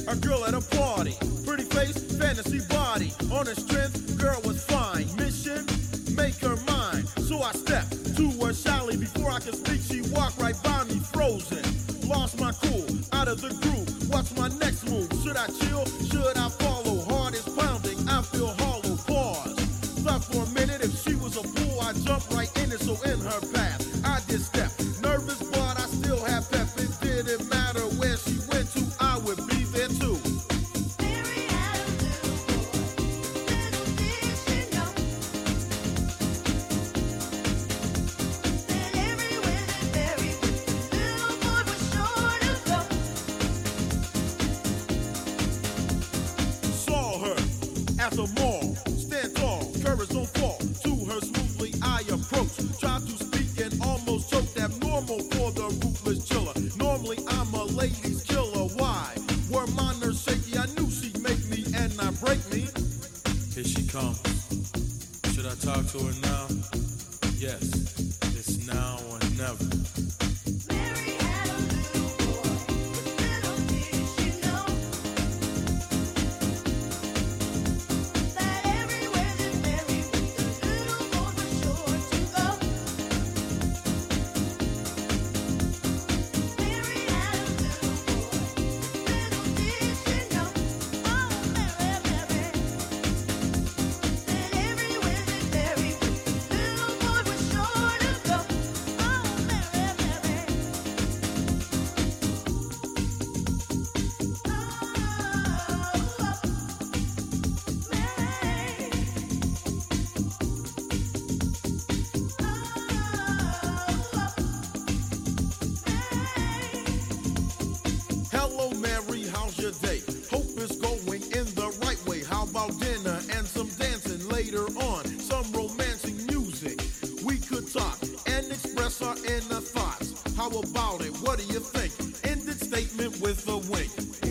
A girl at a party, pretty face, fantasy body. On her strength, girl was fine. Mission, make her mine. So I stepped to her shyly. Before I could speak, she walked right by me, frozen. Lost my cool, out of the groove. What's my next move? Should I chill? Should I follow? Heart is pounding, I feel hollow. Pause. Thought for a minute, if she was a fool, I jumped right in it. So in her path, I did step. Nervous, but I still have pep. It didn't matter where she went to, I would be there too. At the mall, stand tall, courage don't fall. To her smoothly I approach, try to speak and almost choke. Abnormal for the ruthless chiller. Normally I'm a ladies killer. Why? Were my nerves shaky? I knew she'd make me and not break me. Here she comes. Should I talk to her now? Yes, it's now or never. Hello Mary, how's your day? Hope it's going in the right way. How about dinner and some dancing later on? Some romantic music. We could talk and express our inner thoughts. How about it? What do you think? Ended statement with a wink.